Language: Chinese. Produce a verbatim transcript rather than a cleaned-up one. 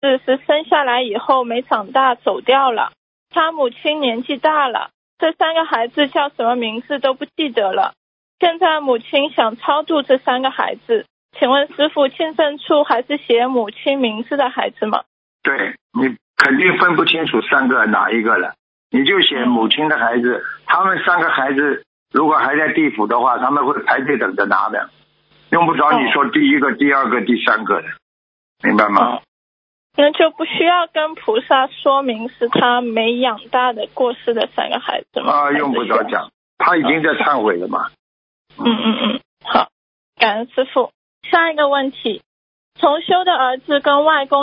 子是生下来以后没长大走掉了，他母亲年纪大了，这三个孩子叫什么名字都不记得了。现在母亲想超度这三个孩子，请问师父，亲生处还是写母亲名字的孩子吗？ 对，你肯定分不清楚三个哪一个了，你就写母亲的孩子，他们三个孩子如果还在地府的话，他们会排队等着拿的，用不着你说第一个、第二个、第三个的，明白吗？ 哦，那就不需要跟菩萨说明是他没养大的过世的三个孩子吗？ 啊，用不着讲，他已经在忏悔了嘛。 嗯嗯嗯，好，感恩师父。下一个问题，重修的儿子跟外公